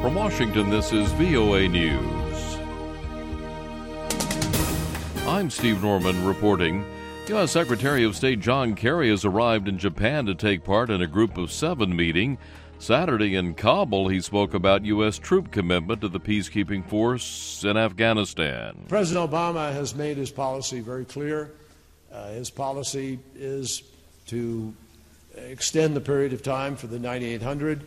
From Washington, this is VOA News. I'm Steve Norman reporting. U.S. Secretary of State John Kerry has arrived in Japan to take part in a Group of Seven meeting. Saturday in Kabul, he spoke about U.S. troop commitment to the peacekeeping force in Afghanistan. President Obama has made his policy very clear. His policy is to extend the period of time for the 9,800,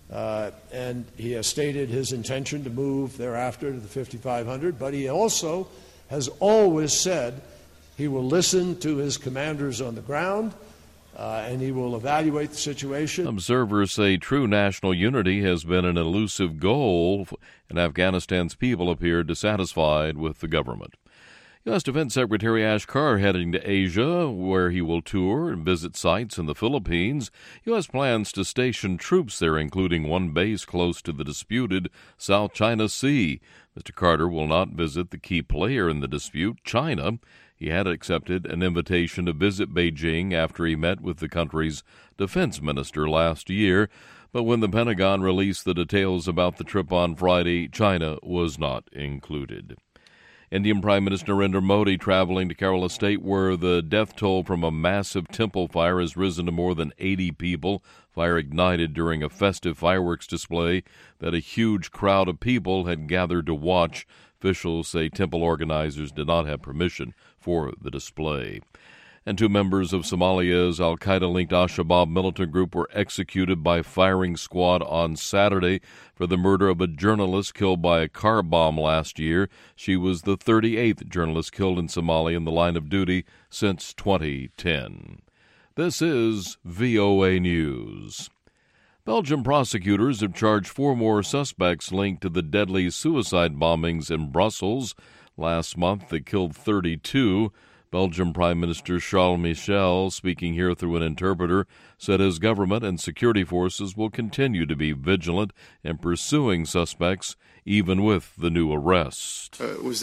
and he has stated his intention to move thereafter to the 5,500, but he also has always said he will listen to his commanders on the ground, and he will evaluate the situation. Observers say true national unity has been an elusive goal, and Afghanistan's people appear dissatisfied with the government. U.S. Defense Secretary Ash Carter heading to Asia, where he will tour and visit sites in the Philippines. U.S. plans to station troops there, including one base close to the disputed South China Sea. Mr. Carter will not visit the key player in the dispute, China. He had accepted an invitation to visit Beijing after he met with the country's defense minister last year, but when the Pentagon released the details about the trip on Friday, China was not included. Indian Prime Minister Narendra Modi traveling to Kerala State, where the death toll from a massive temple fire has risen to more than 80 people. Fire ignited during a festive fireworks display that a huge crowd of people had gathered to watch. Officials say temple organizers did not have permission for the display. And two members of Somalia's al-Qaeda-linked Al-Shabaab militant group were executed by firing squad on Saturday for the murder of a journalist killed by a car bomb last year. She was the 38th journalist killed in Somalia in the line of duty since 2010. This is VOA News. Belgian prosecutors have charged 4 more suspects linked to the deadly suicide bombings in Brussels last month that killed 32. Belgian Prime Minister Charles Michel, speaking here through an interpreter, said his government and security forces will continue to be vigilant in pursuing suspects, even with the new arrest.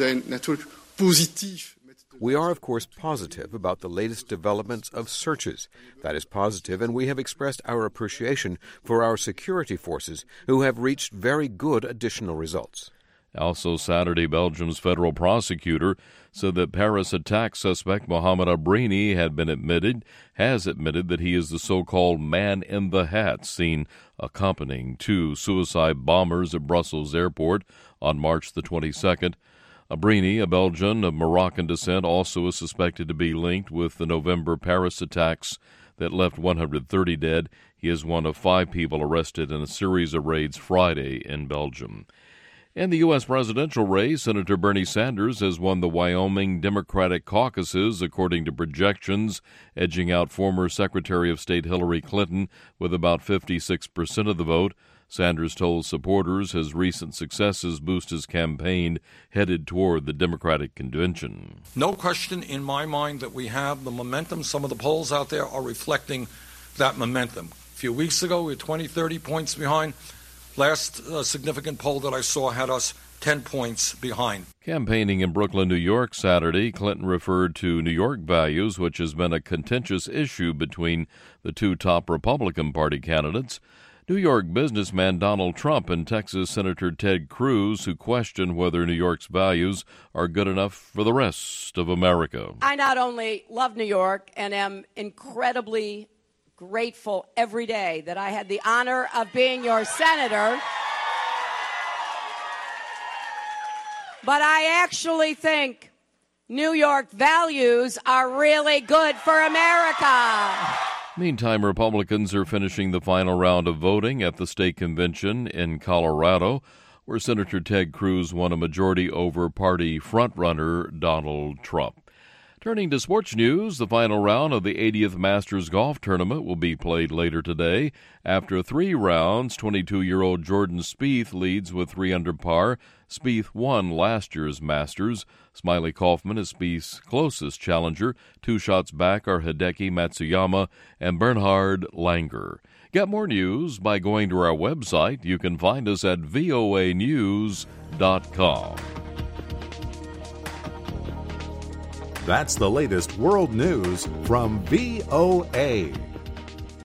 We are, of course, positive about the latest developments of searches. That is positive, and we have expressed our appreciation for our security forces, who have reached very good additional results. Also Saturday, Belgium's federal prosecutor said that Paris attack suspect Mohamed Abrini has admitted that he is the so-called man in the hat seen accompanying 2 suicide bombers at Brussels airport on March the 22nd. Abrini, a Belgian of Moroccan descent, also is suspected to be linked with the November Paris attacks that left 130 dead. He is one of 5 people arrested in a series of raids Friday in Belgium. In the U.S. presidential race, Senator Bernie Sanders has won the Wyoming Democratic caucuses, according to projections, edging out former Secretary of State Hillary Clinton with about 56% of the vote. Sanders told supporters his recent successes boost his campaign headed toward the Democratic convention. No question in my mind that we have the momentum. Some of the polls out there are reflecting that momentum. A few weeks ago, we were 20, 30 points behind. Last significant poll that I saw had us 10 points behind. Campaigning in Brooklyn, New York, Saturday, Clinton referred to New York values, which has been a contentious issue between the 2 top Republican Party candidates. New York businessman Donald Trump and Texas Senator Ted Cruz, who questioned whether New York's values are good enough for the rest of America. I not only love New York and am incredibly grateful every day that I had the honor of being your senator, but I actually think New York values are really good for America. Meantime, Republicans are finishing the final round of voting at the state convention in Colorado, where Senator Ted Cruz won a majority over party frontrunner Donald Trump. Turning to sports news, the final round of the 80th Masters Golf Tournament will be played later today. After 3 rounds, 22-year-old Jordan Spieth leads with 3 under par. Spieth won last year's Masters. Smiley Kaufman is Spieth's closest challenger. 2 shots back are Hideki Matsuyama and Bernhard Langer. Get more news by going to our website. You can find us at voanews.com. That's the latest world news from VOA.